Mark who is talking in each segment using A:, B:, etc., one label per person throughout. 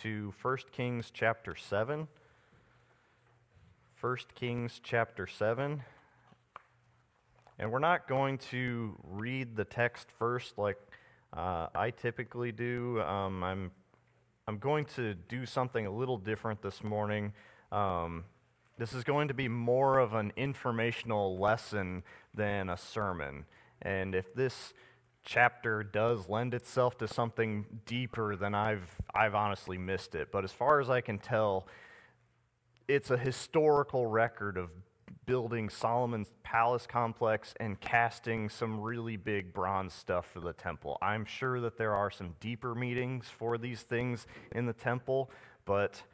A: to 1 Kings chapter 7. 1 Kings chapter 7. And we're not going to read the text first like I typically do. I'm going to do something a little different this morning. This is going to be more of an informational lesson than a sermon. And if this chapter does lend itself to something deeper, then I've honestly missed it. But as far as I can tell, it's a historical record of building Solomon's palace complex and casting some really big bronze stuff for the temple. I'm sure that there are some deeper meanings for these things in the temple, but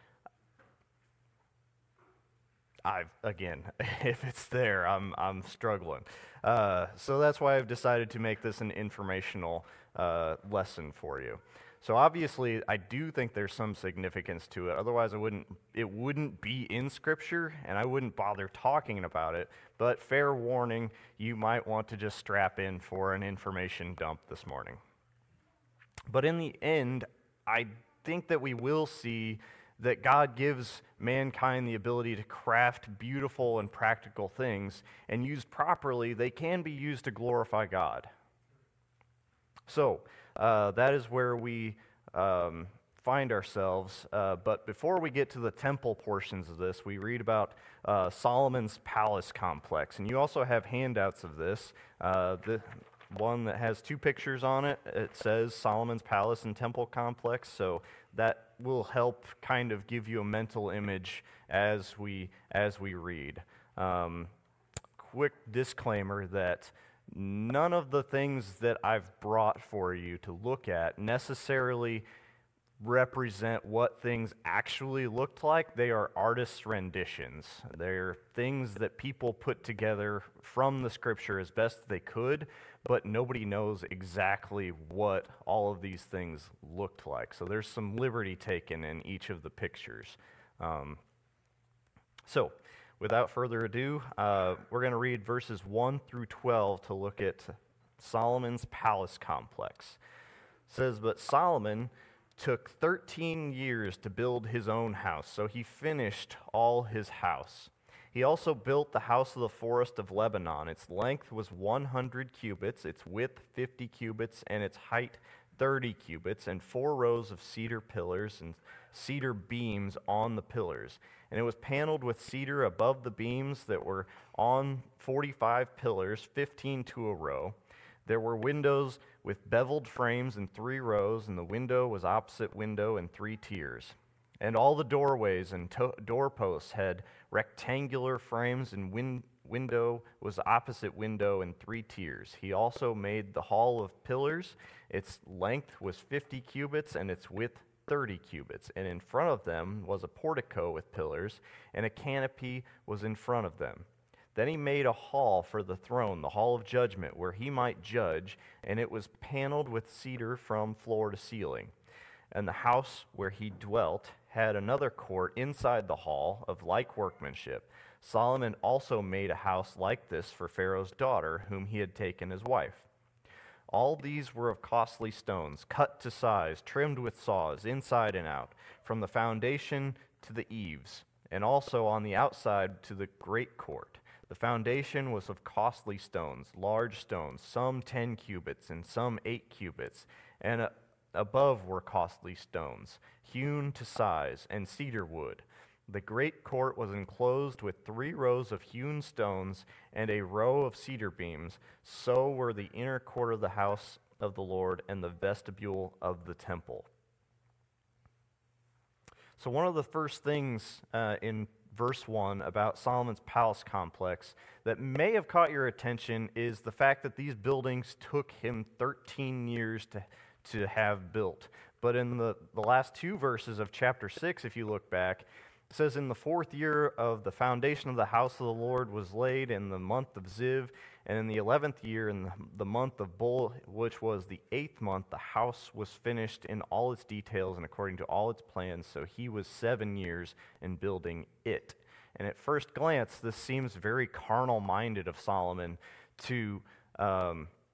A: if it's there, I'm struggling. So that's why I've decided to make this an informational lesson for you. So obviously, I do think there's some significance to it. Otherwise, it wouldn't be in Scripture, and I wouldn't bother talking about it. But fair warning, you might want to just strap in for an information dump this morning. But in the end, I think that we will see that God gives mankind the ability to craft beautiful and practical things, and used properly, they can be used to glorify God. So, that is where we find ourselves. But before we get to the temple portions of this, we read about Solomon's palace complex. And you also have handouts of this. The one that has two pictures on it, it says Solomon's palace and temple complex. So that will help kind of give you a mental image as we read. Quick disclaimer that none of the things that I've brought for you to look at necessarily represent what things actually looked like. They are artists' renditions. They're things that people put together from the Scripture as best they could, but nobody knows exactly what all of these things looked like. So there's some liberty taken in each of the pictures. So, without further ado, we're going to read verses 1 through 12 to look at Solomon's palace complex. It says, "But Solomon took 13 years to build his own house, so he finished all his house. He also built the house of the forest of Lebanon. Its length was 100 cubits, its width 50 cubits, and its height 30 cubits, and 4 rows of cedar pillars and cedar beams on the pillars. And it was paneled with cedar above the beams that were on 45 pillars, 15 to a row. There were windows with beveled frames in 3 rows, and the window was opposite window in 3 tiers. And all the doorways and doorposts had rectangular frames, and window was opposite window in 3 tiers. He also made the hall of pillars. Its length was 50 cubits, and its width 30 cubits. And in front of them was a portico with pillars, and a canopy was in front of them. Then he made a hall for the throne, the hall of judgment, where he might judge, and it was paneled with cedar from floor to ceiling. And the house where he dwelt had another court inside the hall of like workmanship. Solomon also made a house like this for Pharaoh's daughter, whom he had taken as wife. All these were of costly stones, cut to size, trimmed with saws, inside and out, from the foundation to the eaves, and also on the outside to the great court. The foundation was of costly stones, large stones, some 10 cubits and some 8 cubits, and above were costly stones, hewn to size, and cedar wood. The great court was enclosed with 3 rows of hewn stones and a row of cedar beams. So were the inner court of the house of the Lord and the vestibule of the temple." So one of the first things in verse 1 about Solomon's palace complex that may have caught your attention is the fact that these buildings took him 13 years to have built. But in the last 2 verses of chapter 6, if you look back, it says, "In the 4th year of the foundation of the house of the Lord was laid in the month of Ziv, and in the 11th year, in the month of Bul, which was the 8th month, the house was finished in all its details and according to all its plans, so he was 7 years in building it." And at first glance, this seems very carnal-minded of Solomon to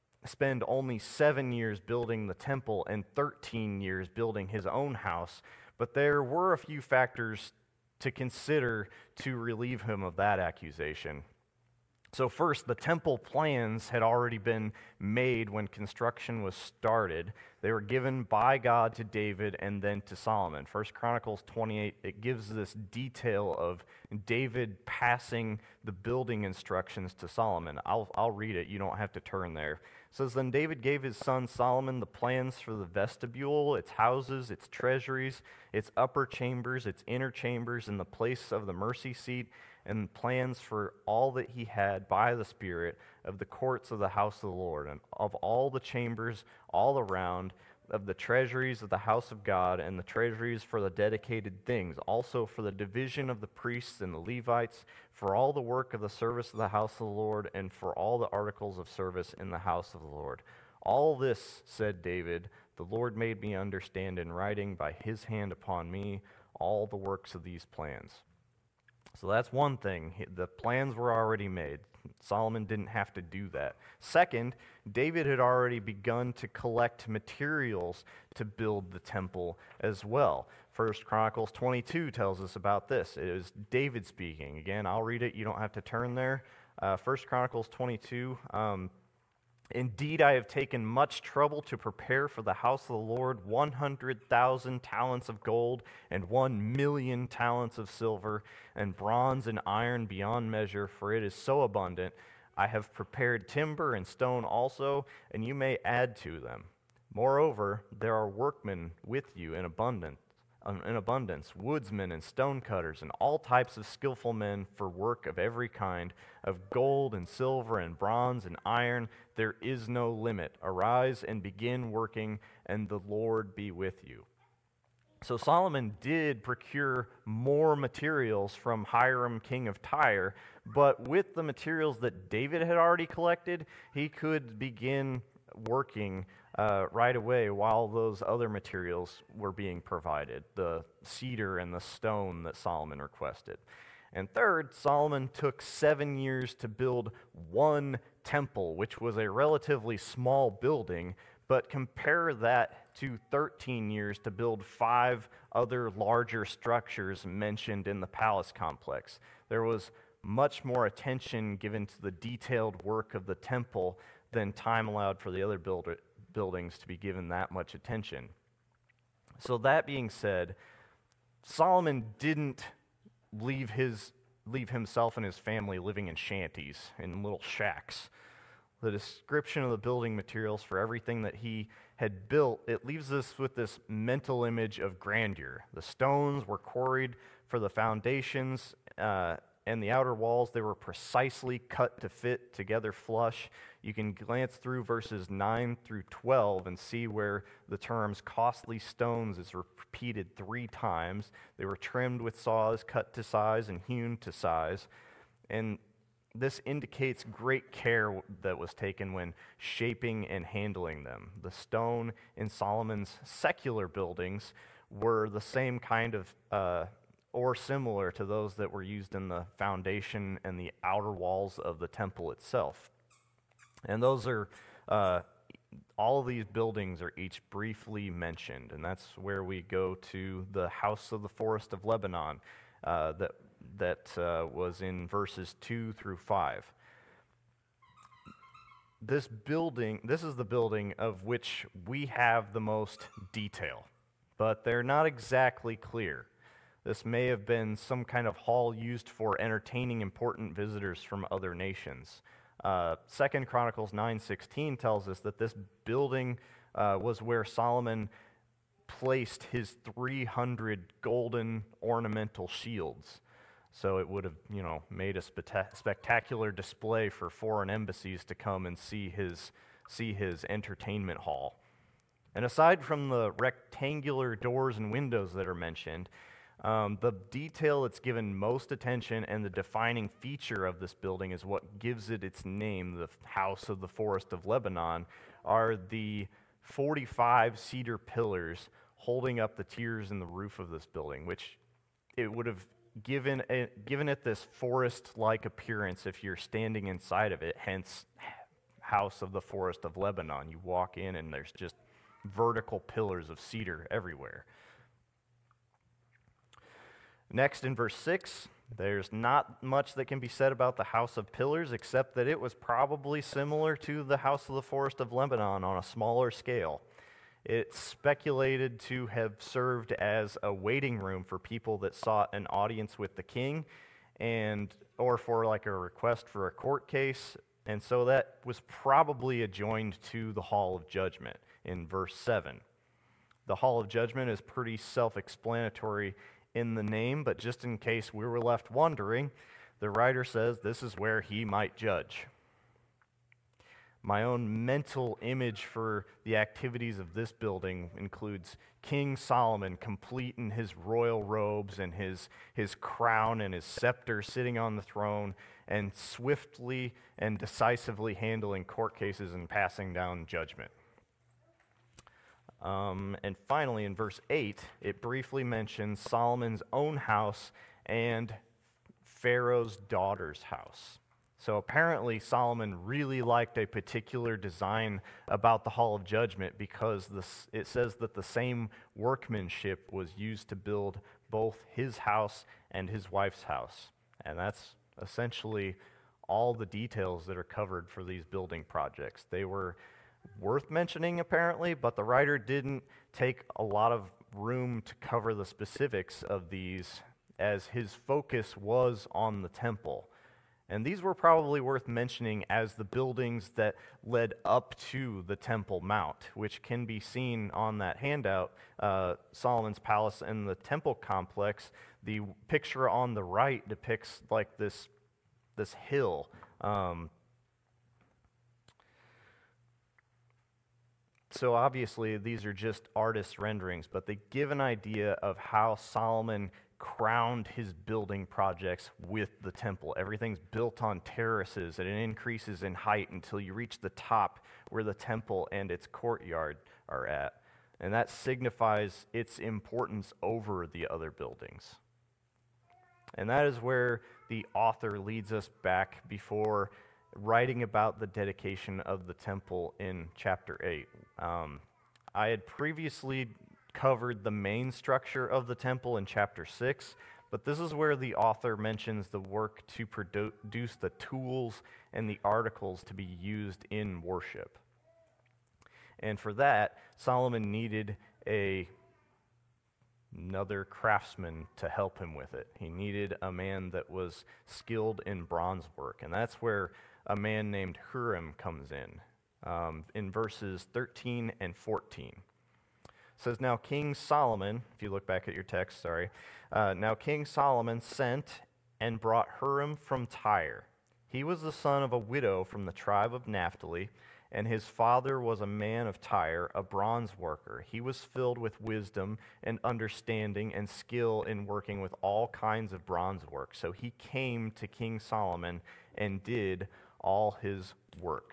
A: spend only 7 years building the temple and 13 years building his own house. But there were a few factors to consider to relieve him of that accusation. So first, the temple plans had already been made when construction was started. They were given by God to David and then to Solomon. 1 Chronicles 28, it gives this detail of David passing the building instructions to Solomon. I'll read it. You don't have to turn there. It says, "Then David gave his son Solomon the plans for the vestibule, its houses, its treasuries, its upper chambers, its inner chambers, and the place of the mercy seat, and plans for all that he had by the Spirit of the courts of the house of the Lord, and of all the chambers all around, of the treasuries of the house of God, and the treasuries for the dedicated things, also for the division of the priests and the Levites, for all the work of the service of the house of the Lord, and for all the articles of service in the house of the Lord. All this, said David, the Lord made me understand in writing by his hand upon me all the works of these plans." So that's one thing. The plans were already made. Solomon didn't have to do that. Second, David had already begun to collect materials to build the temple as well. 1 Chronicles 22 tells us about this. It is David speaking. Again, I'll read it. You don't have to turn there. 1 Chronicles 22, "Indeed, I have taken much trouble to prepare for the house of the Lord 100,000 talents of gold and 1,000,000 talents of silver and bronze and iron beyond measure, for it is so abundant. I have prepared timber and stone also, and you may add to them. Moreover, there are workmen with you in abundance, woodsmen and stone cutters, and all types of skillful men for work of every kind, of gold and silver and bronze and iron. There is no limit. Arise and begin working, and the Lord be with you." So Solomon did procure more materials from Hiram, king of Tyre, but with the materials that David had already collected, he could begin working right away while those other materials were being provided, the cedar and the stone that Solomon requested. And third, Solomon took 7 years to build one temple, which was a relatively small building, but compare that to 13 years to build 5 other larger structures mentioned in the palace complex. There was much more attention given to the detailed work of the temple than time allowed for the other buildings to be given that much attention. So that being said, Solomon didn't leave himself and his family living in shanties, in little shacks. The description of the building materials for everything that he had built, it leaves us with this mental image of grandeur. The stones were quarried for the foundations and the outer walls. They were precisely cut to fit together flush. You can glance through verses 9 through 12 and see where the terms costly stones is repeated 3 times. They were trimmed with saws, cut to size, and hewn to size. And this indicates great care that was taken when shaping and handling them. The stone in Solomon's secular buildings were the same kind of or similar to those that were used in the foundation and the outer walls of the temple itself. And those are, all of these buildings are each briefly mentioned, and that's where we go to the house of the forest of Lebanon that was in verses 2 through 5. This is the building of which we have the most detail, but they're not exactly clear. This may have been some kind of hall used for entertaining important visitors from other nations. 2 Chronicles 9:16 tells us that this building was where Solomon placed his 300 golden ornamental shields. So it would have, made a spectacular display for foreign embassies to come and see his entertainment hall. And aside from the rectangular doors and windows that are mentioned, the detail that's given most attention and the defining feature of this building is what gives it its name, the House of the Forest of Lebanon, are the 45 cedar pillars holding up the tiers in the roof of this building, which it would have given it this forest-like appearance if you're standing inside of it, hence House of the Forest of Lebanon. You walk in and there's just vertical pillars of cedar everywhere. Next, in verse 6, there's not much that can be said about the House of Pillars except that it was probably similar to the House of the Forest of Lebanon on a smaller scale. It's speculated to have served as a waiting room for people that sought an audience with the king or for like a request for a court case. And so that was probably adjoined to the Hall of Judgment in verse 7. The Hall of Judgment is pretty self-explanatory in the name, but just in case we were left wondering, the writer says this is where he might judge. My own mental image for the activities of this building includes King Solomon complete in his royal robes and his crown and his scepter sitting on the throne and swiftly and decisively handling court cases and passing down judgment. And finally, in verse 8, it briefly mentions Solomon's own house and Pharaoh's daughter's house. So apparently Solomon really liked a particular design about the Hall of Judgment because it says that the same workmanship was used to build both his house and his wife's house. And that's essentially all the details that are covered for these building projects. They were worth mentioning apparently, but the writer didn't take a lot of room to cover the specifics of these as his focus was on the temple. And these were probably worth mentioning as the buildings that led up to the Temple Mount, which can be seen on that handout, Solomon's Palace and the Temple Complex. The picture on the right depicts like this hill. So obviously these are just artist renderings, but they give an idea of how Solomon crowned his building projects with the temple. Everything's built on terraces and it increases in height until you reach the top where the temple and its courtyard are at. And that signifies its importance over the other buildings. And that is where the author leads us back before writing about the dedication of the temple in chapter 8. I had previously covered the main structure of the temple in chapter 6, but this is where the author mentions the work to produce the tools and the articles to be used in worship. And for that, Solomon needed another craftsman to help him with it. He needed a man that was skilled in bronze work, and that's where a man named Huram comes in verses 13 and 14. It says, now King Solomon, if you look back at your text, now King Solomon sent and brought Huram from Tyre. He was the son of a widow from the tribe of Naphtali, and his father was a man of Tyre, a bronze worker. He was filled with wisdom and understanding and skill in working with all kinds of bronze work. So he came to King Solomon and did all his work.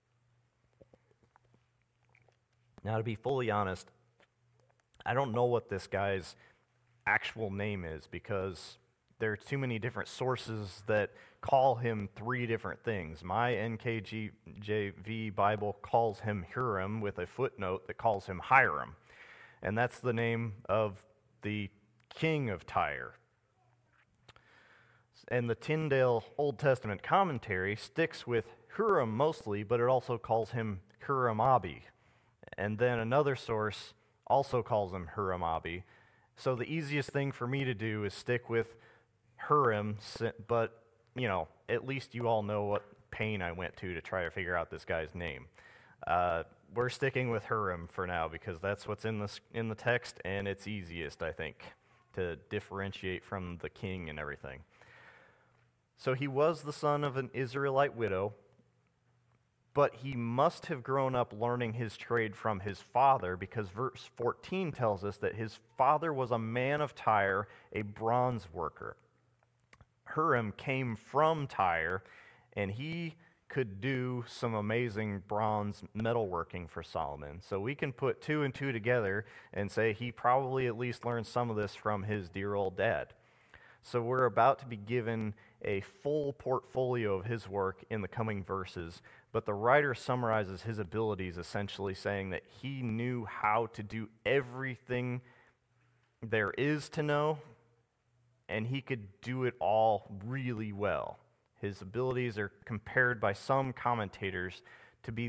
A: Now, to be fully honest, I don't know what this guy's actual name is because there are too many different sources that call him three different things. My NKJV Bible calls him Huram with a footnote that calls him Hiram, and that's the name of the king of Tyre. And the Tyndale Old Testament commentary sticks with Huram mostly, but it also calls him Huram-Abi. And then another source also calls him Huram-Abi. So the easiest thing for me to do is stick with Huram, but, at least you all know what pain I went to try to figure out this guy's name. We're sticking with Huram for now because that's what's in the text, and it's easiest, I think, to differentiate from the king and everything. So he was the son of an Israelite widow, but he must have grown up learning his trade from his father because verse 14 tells us that his father was a man of Tyre, a bronze worker. Huram came from Tyre, and he could do some amazing bronze metalworking for Solomon. So we can put two and two together and say he probably at least learned some of this from his dear old dad. So we're about to be given a full portfolio of his work in the coming verses, but the writer summarizes his abilities essentially saying that he knew how to do everything there is to know and he could do it all really well. His abilities are compared by some commentators to be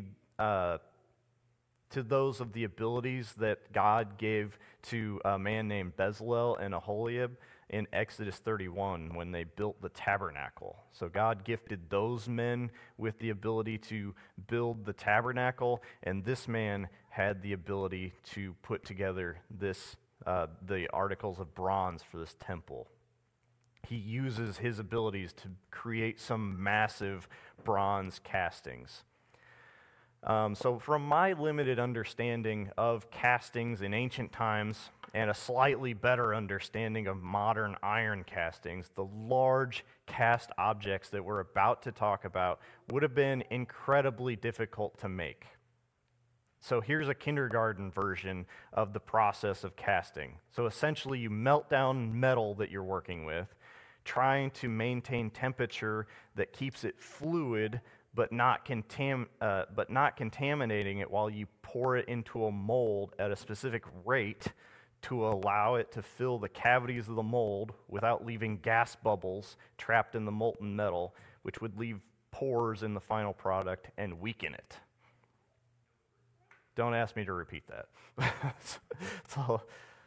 A: to those of the abilities that God gave to a man named Bezalel and Aholiab in Exodus 31 when they built the tabernacle. So God gifted those men with the ability to build the tabernacle, and this man had the ability to put together the articles of bronze for this temple. He uses his abilities to create some massive bronze castings. So from my limited understanding of castings in ancient times and a slightly better understanding of modern iron castings, the large cast objects that we're about to talk about would have been incredibly difficult to make. So here's a kindergarten version of the process of casting. So essentially you melt down metal that you're working with, trying to maintain temperature that keeps it fluid but not contaminating it while you pour it into a mold at a specific rate to allow it to fill the cavities of the mold without leaving gas bubbles trapped in the molten metal, which would leave pores in the final product and weaken it. Don't ask me to repeat that. So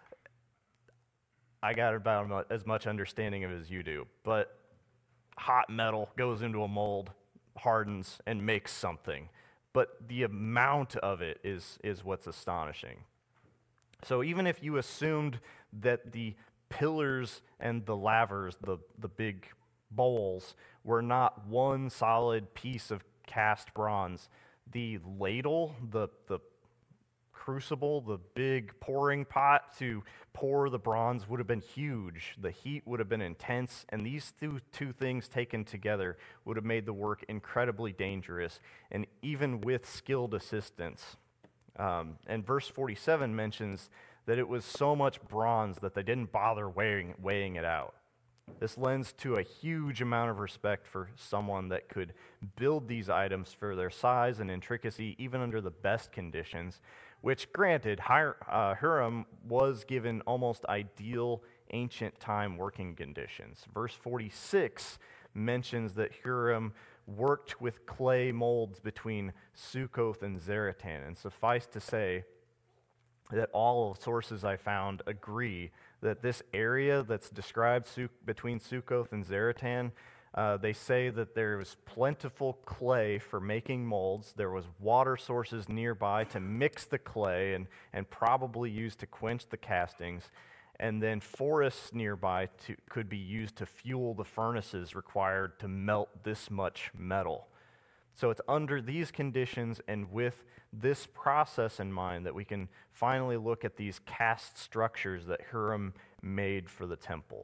A: I got about as much understanding of it as you do, but hot metal goes into a mold, hardens, and makes something. But the amount of it is what's astonishing. So even if you assumed that the pillars and the lavers, the big bowls, were not one solid piece of cast bronze, the ladle, the crucible, the big pouring pot to pour the bronze would have been huge. The heat would have been intense, and these two things taken together would have made the work incredibly dangerous, and even with skilled assistance. And verse 47 mentions that it was so much bronze that they didn't bother weighing it out. This lends to a huge amount of respect for someone that could build these items for their size and intricacy, even under the best conditions, which, granted, Huram was given almost ideal ancient time working conditions. Verse 46 mentions that Huram worked with clay molds between Sukkoth and Zaratan, and suffice to say that all of sources I found agree that this area that's described between Sukkoth and Zaratan, they say that there was plentiful clay for making molds. There was water sources nearby to mix the clay and probably used to quench the castings. And then forests nearby could be used to fuel the furnaces required to melt this much metal. So it's under these conditions and with this process in mind that we can finally look at these cast structures that Huram made for the temple.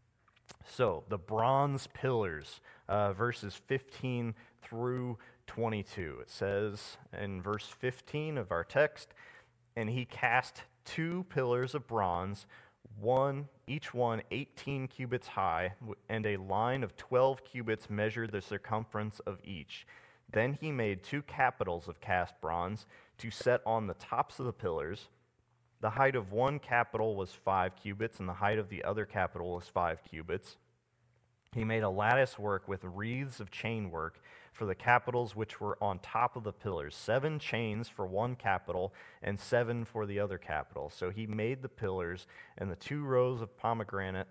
A: So the bronze pillars, verses 15 through 22. It says in verse 15 of our text, "And he cast 2 pillars of bronze, each one 18 cubits high, and a line of 12 cubits measured the circumference of each. Then he made 2 capitals of cast bronze to set on the tops of the pillars. The height of one capital was 5 cubits, and the height of the other capital was 5 cubits. He made a lattice work with wreaths of chain work for the capitals which were on top of the pillars, 7 chains for one capital and 7 for the other capital. So he made the pillars and the 2 rows of pomegranates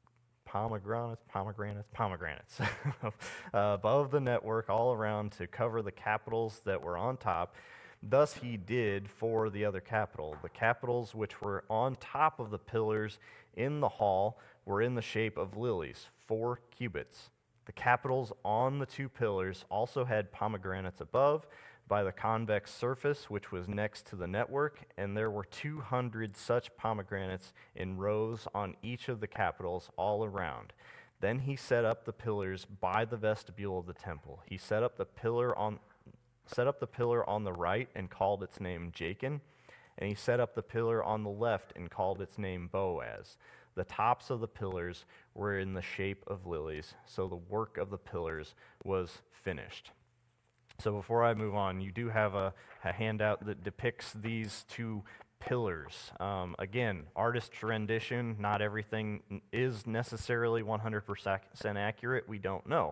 A: above the network all around to cover the capitals that were on top. Thus he did for the other capital. The capitals which were on top of the pillars in the hall were in the shape of lilies, 4 cubits. The capitals on the 2 pillars also had pomegranates above by the convex surface which was next to the network, and there were 200 such pomegranates in rows on each of the capitals all around. Then he set up the pillars by the vestibule of the temple. He set up the pillar on the right and called its name Jachin, and he set up the pillar on the left and called its name Boaz. The tops of the pillars were in the shape of lilies, so the work of the pillars was finished." So before I move on, you do have a handout that depicts these two pillars. Again, artist's rendition, not everything is necessarily 100% accurate. We don't know.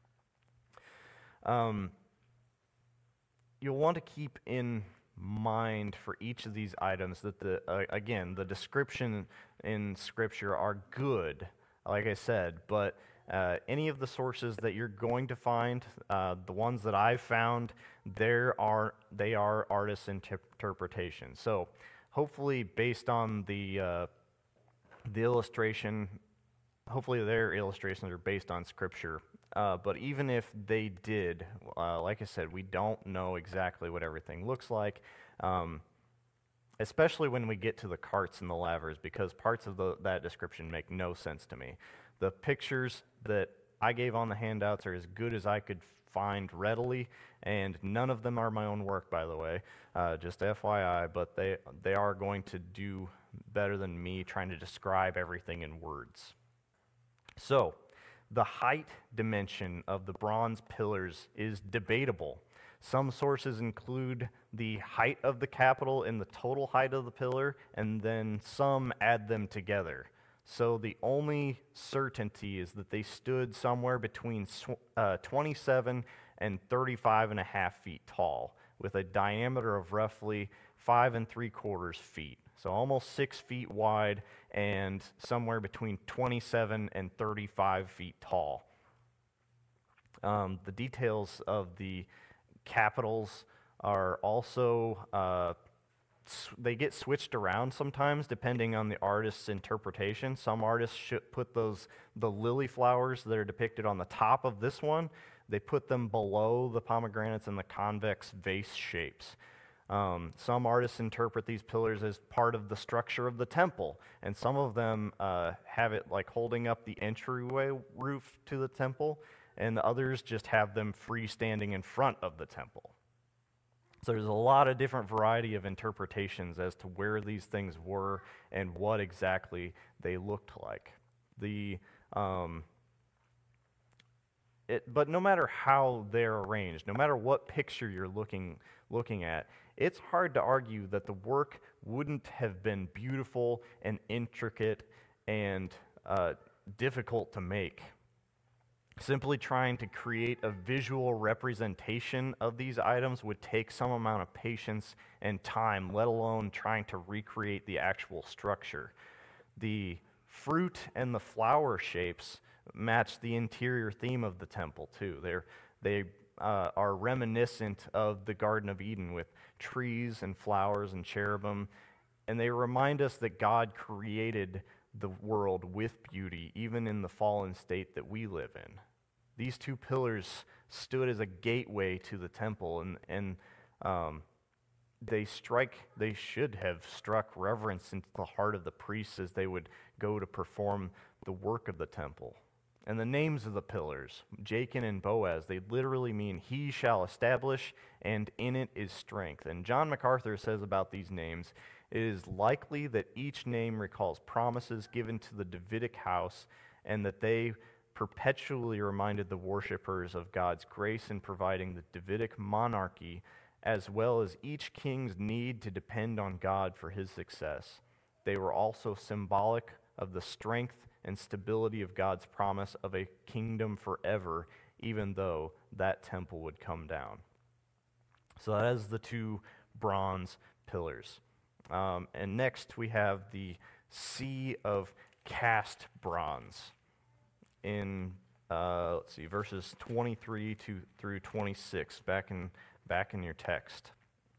A: You'll want to keep in mind for each of these items that the description in Scripture are good, like I said, but any of the sources that you're going to find, the ones that I've found, they are artists' interpretations. So hopefully, based on the illustration, hopefully their illustrations are based on Scripture. But even if they did, like I said, we don't know exactly what everything looks like, especially when we get to the carts and the lavers, because parts of that description make no sense to me. The pictures that I gave on the handouts are as good as I could find readily, and none of them are my own work, by the way, just FYI, but they are going to do better than me trying to describe everything in words. So, the height dimension of the bronze pillars is debatable. Some sources include the height of the capital in the total height of the pillar, and then some add them together. So the only certainty is that they stood somewhere between 27 and 35 and a half feet tall, with a diameter of roughly 5 3/4 feet. So almost 6 feet wide and somewhere between 27 and 35 feet tall. The details of the capitals are also, they get switched around sometimes depending on the artist's interpretation. Some artists should put the lily flowers that are depicted on the top of this one, they put them below the pomegranates and the convex vase shapes. Some artists interpret these pillars as part of the structure of the temple, and some of them have it like holding up the entryway roof to the temple, and the others just have them freestanding in front of the temple. So there's a lot of different variety of interpretations as to where these things were and what exactly they looked like. But no matter how they're arranged, no matter what picture you're looking at, it's hard to argue that the work wouldn't have been beautiful and intricate and difficult to make. Simply trying to create a visual representation of these items would take some amount of patience and time, let alone trying to recreate the actual structure. The fruit and the flower shapes match the interior theme of the temple too. They are reminiscent of the Garden of Eden with trees and flowers and cherubim, and they remind us that God created the world with beauty, even in the fallen state that we live in. These two pillars stood as a gateway to the temple, and they should have struck reverence into the heart of the priests as they would go to perform the work of the temple. And the names of the pillars, Jachin and Boaz, they literally mean he shall establish, and in it is strength. And John MacArthur says about these names, it is likely that each name recalls promises given to the Davidic house, and that they perpetually reminded the worshipers of God's grace in providing the Davidic monarchy, as well as each king's need to depend on God for his success. They were also symbolic of the strength and stability of God's promise of a kingdom forever, even though that temple would come down. So that is the two bronze pillars. And next we have the sea of cast bronze in verses 23 through 26, back in your text.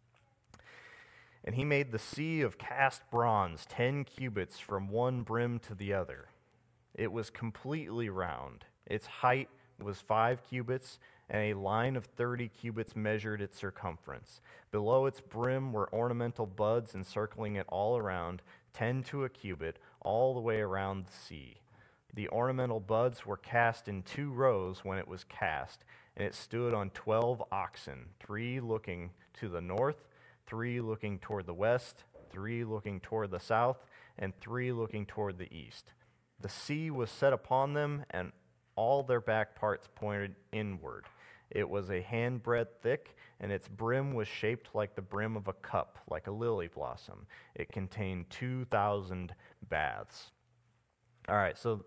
A: And he made the sea of cast bronze 10 cubits from one brim to the other. It was completely round. Its height was 5 cubits, and a line of 30 cubits measured its circumference. Below its brim were ornamental buds encircling it all around, 10 to a cubit, all the way around the sea. The ornamental buds were cast in 2 rows when it was cast, and it stood on 12 oxen, 3 looking to the north, 3 looking toward the west, 3 looking toward the south, and 3 looking toward the east. The sea was set upon them, and all their back parts pointed inward, It was a handbreadth thick, and its brim was shaped like the brim of a cup, like a lily blossom. It contained 2,000 baths. All right, so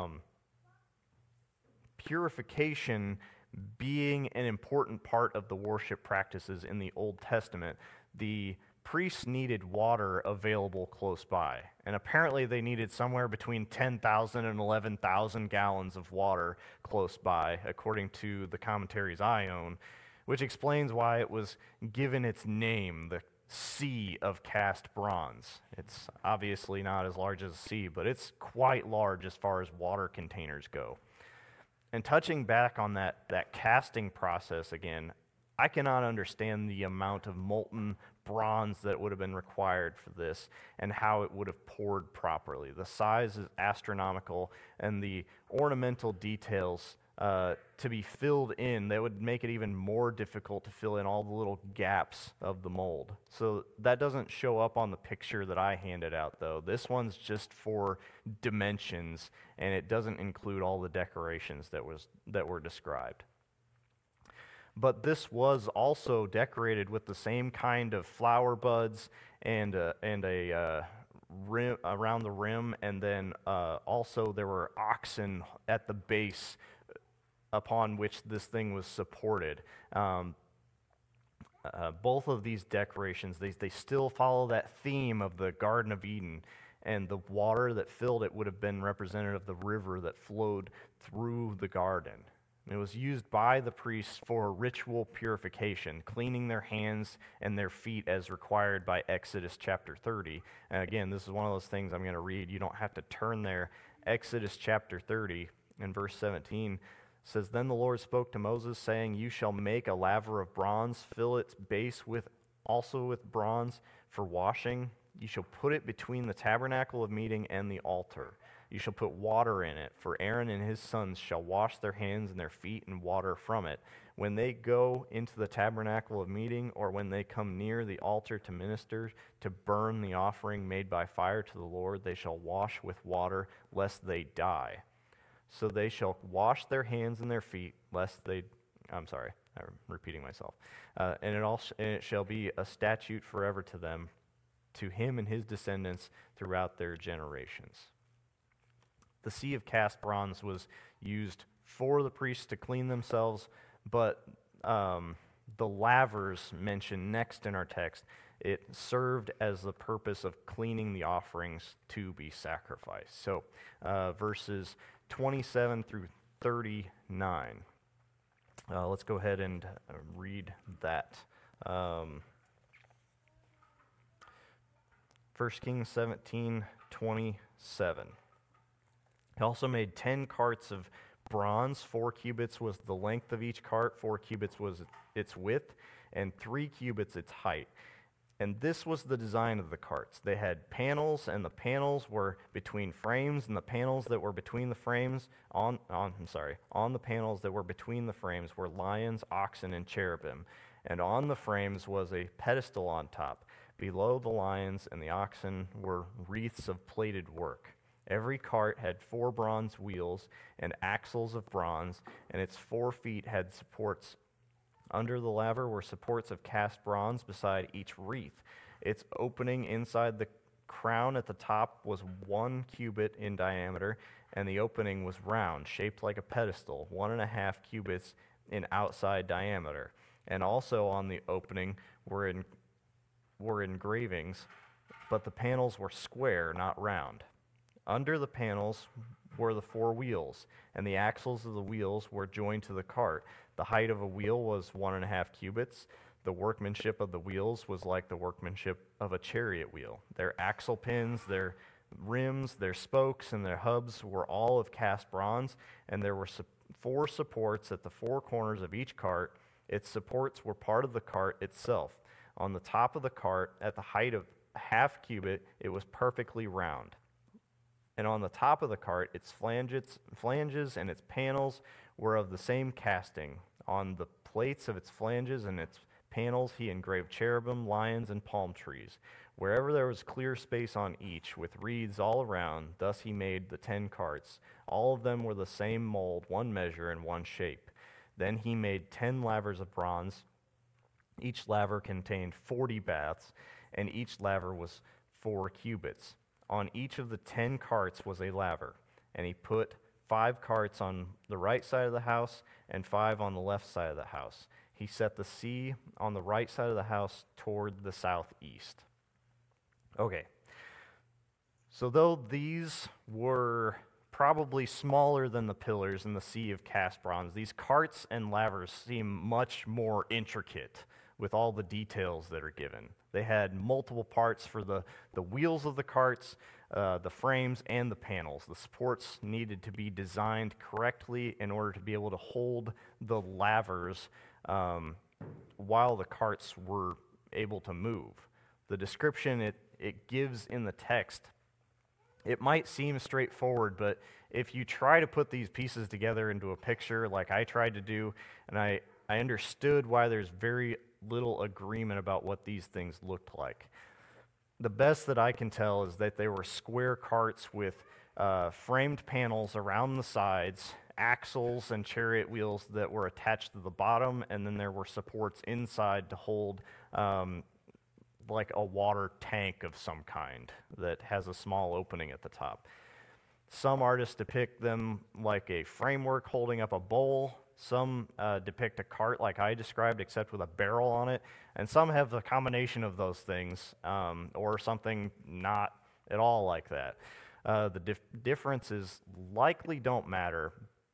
A: purification being an important part of the worship practices in the Old Testament, the priests needed water available close by. And apparently they needed somewhere between 10,000 and 11,000 gallons of water close by, according to the commentaries I own, which explains why it was given its name, the Sea of Cast Bronze. It's obviously not as large as a sea, but it's quite large as far as water containers go. And touching back on that casting process again, I cannot understand the amount of molten bronze that would have been required for this and how it would have poured properly. The size is astronomical, and the ornamental details to be filled in, that would make it even more difficult to fill in all the little gaps of the mold. So that doesn't show up on the picture that I handed out, though. This one's just for dimensions, and it doesn't include all the decorations that were described. But this was also decorated with the same kind of flower buds and a rim around the rim, and then also there were oxen at the base upon which this thing was supported. Both of these decorations, they still follow that theme of the Garden of Eden, and the water that filled it would have been representative of the river that flowed through the garden. And it was used by the priests for ritual purification, cleaning their hands and their feet as required by Exodus chapter 30. And again, this is one of those things I'm going to read. You don't have to turn there. Exodus chapter 30 and verse 17 says, "Then the Lord spoke to Moses, saying, You shall make a laver of bronze, fill its base also with bronze for washing. You shall put it between the tabernacle of meeting and the altar. You shall put water in it, for Aaron and his sons shall wash their hands and their feet in water from it. When they go into the tabernacle of meeting, or when they come near the altar to minister, to burn the offering made by fire to the Lord, they shall wash with water, lest they die. So they shall wash their hands and their feet, lest they..." I'm sorry, I'm repeating myself. And it shall be a statute forever to them, to him and his descendants throughout their generations. The Sea of Cast Bronze was used for the priests to clean themselves, but the lavers mentioned next in our text, it served as the purpose of cleaning the offerings to be sacrificed. So verses 27 through 39. Let's go ahead and read that. 1 Kings 17:27. He also made 10 carts of bronze. 4 cubits was the length of each cart, 4 cubits was its width, and 3 cubits its height. And this was the design of the carts. They had panels, and the panels were between frames, and the panels that were between the frames, on the panels that were between the frames were lions, oxen, and cherubim. And on the frames was a pedestal on top. Below the lions and the oxen were wreaths of plated work. Every cart had 4 bronze wheels and axles of bronze, and its 4 feet had supports. Under the laver were supports of cast bronze beside each wreath. Its opening inside the crown at the top was 1 cubit in diameter, and the opening was round, shaped like a pedestal, 1.5 cubits in outside diameter. And also on the opening were engravings, but the panels were square, not round. Under the panels were the 4 wheels, and the axles of the wheels were joined to the cart. The height of a wheel was 1.5 cubits. The workmanship of the wheels was like the workmanship of a chariot wheel. Their axle pins, their rims, their spokes, and their hubs were all of cast bronze, and there were 4 supports at the 4 corners of each cart. Its supports were part of the cart itself. On the top of the cart, at the height of 1/2 cubit, it was perfectly round. And on the top of the cart, its flanges and its panels were of the same casting. On the plates of its flanges and its panels, he engraved cherubim, lions, and palm trees. Wherever there was clear space on each, with reeds all around, thus he made the 10 carts. All of them were the same mold, one measure, and one shape. Then he made 10 lavers of bronze. Each laver contained 40 baths, and each laver was 4 cubits. On each of the 10 carts was a laver, and he put 5 carts on the right side of the house and 5 on the left side of the house. He set the sea on the right side of the house toward the southeast. Okay, so though these were probably smaller than the pillars in the sea of cast bronze, these carts and lavers seem much more intricate with all the details that are given. They had multiple parts for the wheels of the carts, the frames, and the panels. The supports needed to be designed correctly in order to be able to hold the lavers while the carts were able to move. The description it gives in the text, it might seem straightforward, but if you try to put these pieces together into a picture like I tried to do, and I understood why there's very little agreement about what these things looked like. The best that I can tell is that they were square carts with framed panels around the sides, axles and chariot wheels that were attached to the bottom, and then there were supports inside to hold like a water tank of some kind that has a small opening at the top. Some artists depict them like a framework holding up a bowl. Some depict a cart like I described, except with a barrel on it. And some have a combination of those things, or something not at all like that. The differences likely don't matter,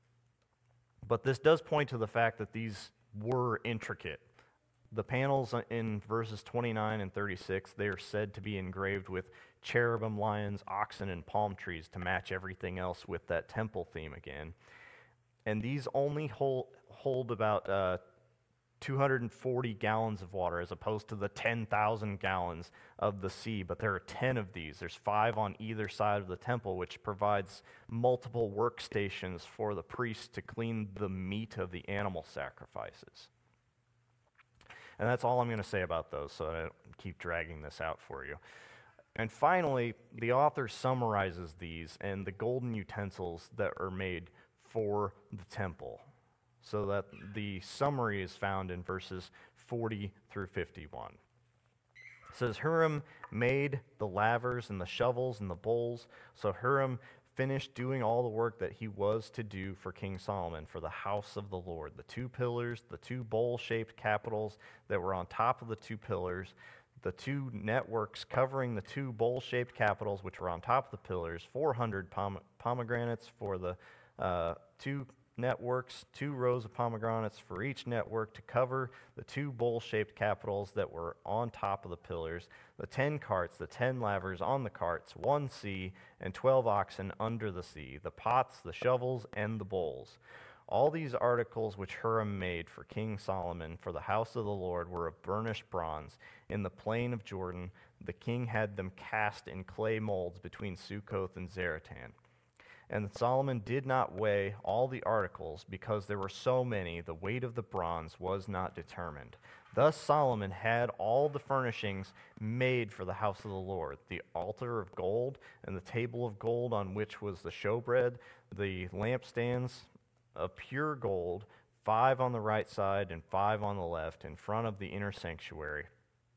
A: but this does point to the fact that these were intricate. The panels in verses 29 and 36, they are said to be engraved with cherubim, lions, oxen, and palm trees to match everything else with that temple theme again. And these only hold about 240 gallons of water as opposed to the 10,000 gallons of the sea. But there are 10 of these. There's 5 on either side of the temple, which provides multiple workstations for the priests to clean the meat of the animal sacrifices. And that's all I'm going to say about those, so I don't keep dragging this out for you. And finally, the author summarizes these and the golden utensils that are made for the temple, so that the summary is found in verses 40 through 51. It says, Huram made the lavers and the shovels and the bowls. So Huram finished doing all the work that he was to do for King Solomon for the house of the Lord. The 2 pillars, the 2 bowl-shaped capitals that were on top of the 2 pillars, the 2 networks covering the 2 bowl-shaped capitals which were on top of the pillars, 400 pomegranates for the 2 networks, 2 rows of pomegranates for each network to cover the 2 bowl-shaped capitals that were on top of the pillars, the 10 carts, the 10 lavers on the carts, 1 sea, and 12 oxen under the sea, the pots, the shovels, and the bowls. All these articles which Huram made for King Solomon for the house of the Lord were of burnished bronze. In the plain of Jordan, the king had them cast in clay molds between Succoth and Zaratan. And Solomon did not weigh all the articles, because there were so many, the weight of the bronze was not determined. Thus Solomon had all the furnishings made for the house of the Lord, the altar of gold, and the table of gold on which was the showbread, the lampstands of pure gold, 5 on the right side and 5 on the left, in front of the inner sanctuary.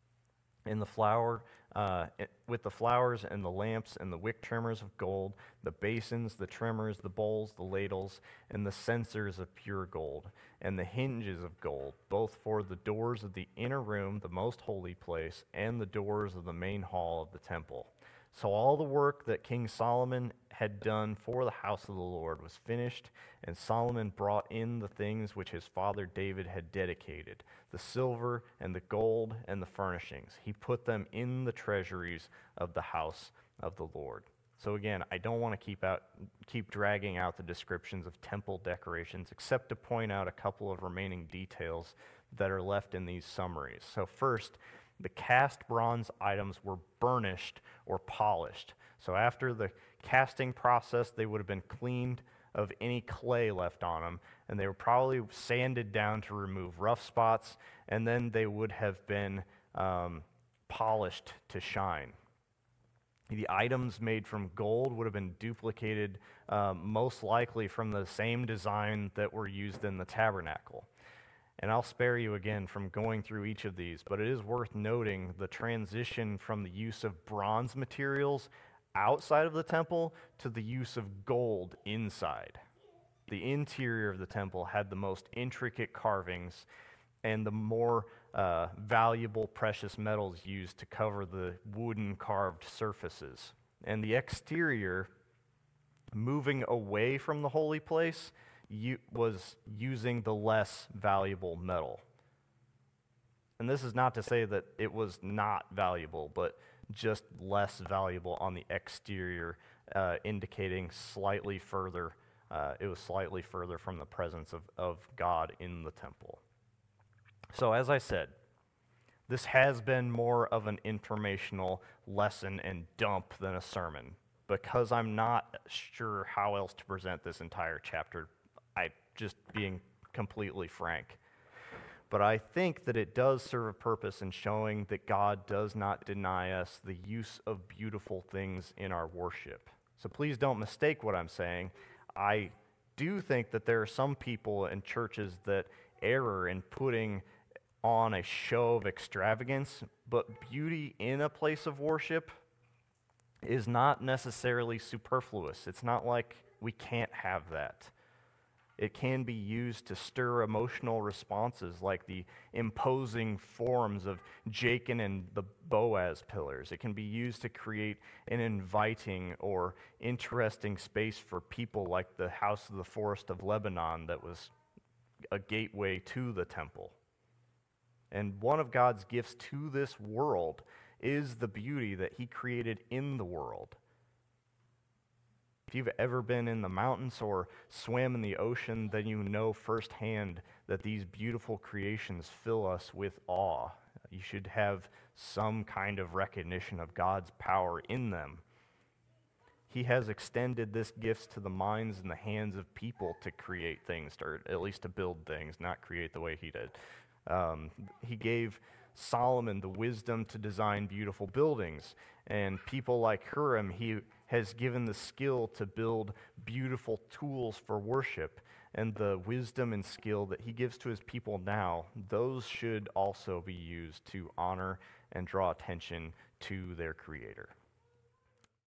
A: With the flowers and the lamps and the wick trimmers of gold, the basins, the trimmers, the bowls, the ladles, and the censers of pure gold, and the hinges of gold, both for the doors of the inner room, the most holy place, and the doors of the main hall of the temple. So all the work that King Solomon had done for the house of the Lord was finished, and Solomon brought in the things which his father David had dedicated, the silver and the gold and the furnishings. He put them in the treasuries of the house of the Lord. So again, I don't want to keep dragging out the descriptions of temple decorations, except to point out a couple of remaining details that are left in these summaries. So first, the cast bronze items were burnished or polished. So after the casting process, they would have been cleaned of any clay left on them, and they were probably sanded down to remove rough spots, and then they would have been polished to shine. The items made from gold would have been duplicated, most likely from the same design that were used in the tabernacle. And I'll spare you again from going through each of these, but it is worth noting the transition from the use of bronze materials outside of the temple to the use of gold inside. The interior of the temple had the most intricate carvings and the more valuable precious metals used to cover the wooden carved surfaces. And the exterior, moving away from the holy place, was using the less valuable metal. And this is not to say that it was not valuable, but just less valuable on the exterior, indicating slightly further, it was slightly further from the presence of God in the temple. So as I said, this has been more of an informational lesson and dump than a sermon, because I'm not sure how else to present this entire chapter. I'm just being completely frank. But I think that it does serve a purpose in showing that God does not deny us the use of beautiful things in our worship. So please don't mistake what I'm saying. I do think that there are some people in churches that err in putting on a show of extravagance, but beauty in a place of worship is not necessarily superfluous. It's not like we can't have that. It can be used to stir emotional responses like the imposing forms of Jachin and the Boaz pillars. It can be used to create an inviting or interesting space for people like the House of the Forest of Lebanon that was a gateway to the temple. And one of God's gifts to this world is the beauty that he created in the world. If you've ever been in the mountains or swam in the ocean, then you know firsthand that these beautiful creations fill us with awe. You should have some kind of recognition of God's power in them. He has extended this gift to the minds and the hands of people to create things, or at least to build things, not create the way he did. He gave Solomon the wisdom to design beautiful buildings, and people like Hiram, he has given the skill to build beautiful tools for worship, and the wisdom and skill that he gives to his people now, those should also be used to honor and draw attention to their Creator.